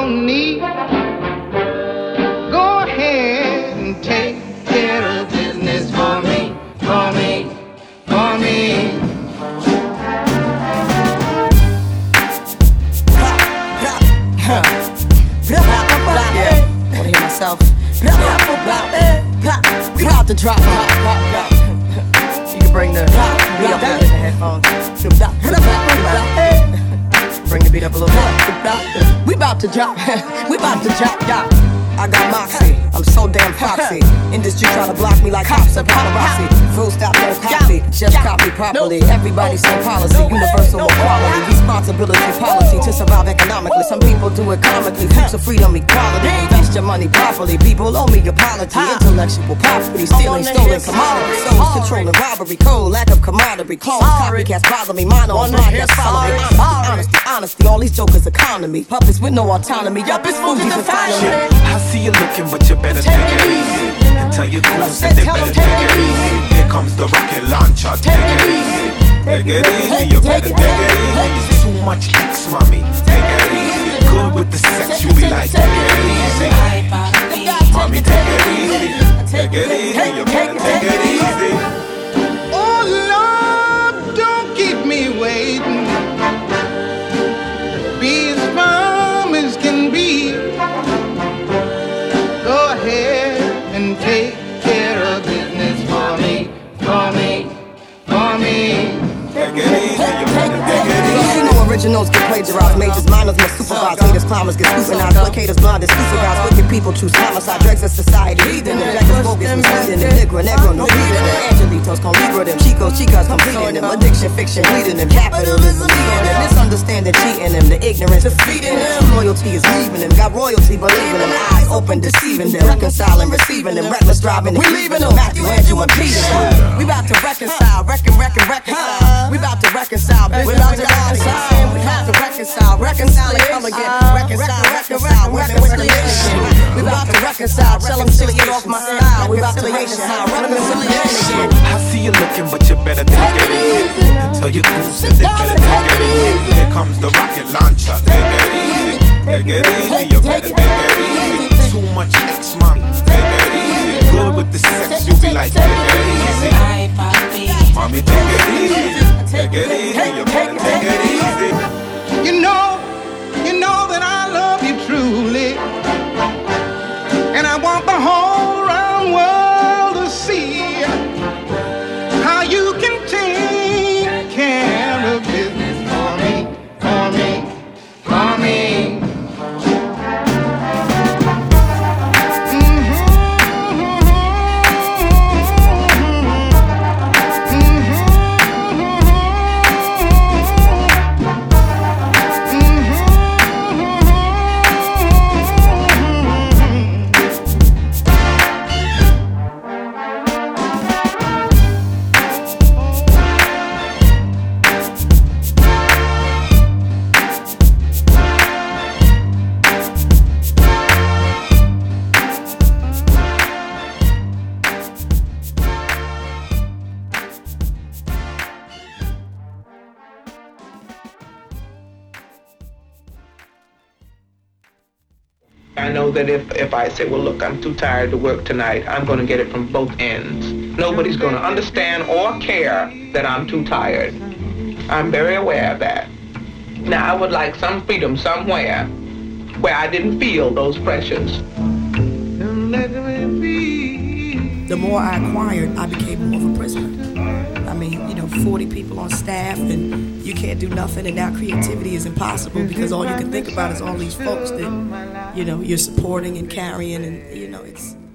don't need. Go ahead and take care of business for me, for me, for me. Yeah, wanna hear myself? Proud to drop. You can bring the beat up in the headphones. Bring the beat up a little bit. We about to drop. We about to drop. I got moxie, I'm so damn foxy. Industry try to block me like cops and paparazzi. Full stop, no copy, just copy properly. Everybody same policy, universal equality. Responsibility, policy to survive economically. Some people do it comically, fruits of freedom, equality. Invest your money properly, people owe me apology. Intellectual property, stealing, stolen commodities. Souls controlling robbery, code, lack of camaraderie. Clones, copycats bother me, mine on blind, that's follow me. Honesty, all these jokers economy. Puppets with no autonomy, yup, it's Fuji's economy. I see you looking, but you better take it easy. And tell your goons that they better take it easy. Here comes the rocket launcher, take it easy. Take it easy, you better take it easy. It's too much X, mommy, take it easy. Good with the sex, you be like, take it easy. Mommy, take it easy. Take it easy, you better take it easy. Oh Lord, don't keep me waiting. Be as firm as can be. Go ahead and take care of business for me, for me, for me. Take it easy, you better take it easy. You know originals get plagiarized, majors, minors must supervise, haters, climbers get scrutinized, placators, blinders, super guys, wicked people choose homicide, dregs of society, heathen, and beggars, bogus, misleading, and negro, no reading them, angelitos, con libra them, chicos, chicas, completing them, addiction, fiction, bleeding them, capitalism, leading them, misunderstanding, cheating them, the ignorance, defeating them, loyalty is leaving them, got royalty, believing them, eyes open, deceiving them, reconciling, receiving them, reckless driving, we leaving them, Matthew, Andrew, and Peter, we about to reconcile, reconcile, we about to reconcile, we about to reconcile. We have to reconcile and come again. Reconcile, reconciliation. We about to reconcile, tell them to get off my style. We about to reconciliation. I see you looking, but you better take it easy. Tell your goons that they better take it easy. Here comes the rocket launcher, take it easy. Take it easy, you better take it easy. Too much X, mommy, take it easy. Good with the sex, you be like, take it easy. Mommy, take it easy. Take it easy, you better take it easy. You know that I love you truly, and I want the whole round world to see how you can take care of business for me, for me, for me. I know that if I say, well, look, I'm too tired to work tonight, I'm going to get it from both ends. Nobody's going to understand or care that I'm too tired. I'm very aware of that. Now, I would like some freedom somewhere where I didn't feel those pressures. The more I acquired, I became more of a prisoner. I mean, 40 people on staff, and you can't do nothing, and now creativity is impossible because all you can think about is all these folks that, you're supporting and carrying, and, it's...